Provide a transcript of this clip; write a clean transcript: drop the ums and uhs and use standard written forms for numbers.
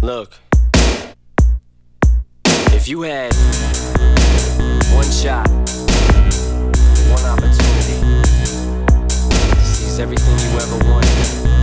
Look, if you had one shot, one opportunity to seize everything you ever wanted